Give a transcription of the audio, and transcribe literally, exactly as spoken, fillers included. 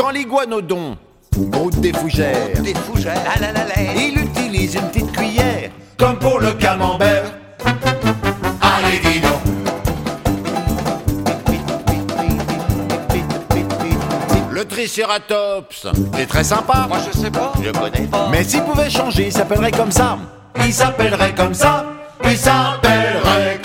Dans l'iguanodon, broute des fougères. Des fougères, la la la la. Il utilise une petite cuillère, comme pour le camembert. Allez, dis donc. Le tricératops est très sympa. Moi je sais pas. Je connais pas. Mais Mais s'il pouvait changer, il s'appellerait comme ça. Il s'appellerait comme ça. Il s'appellerait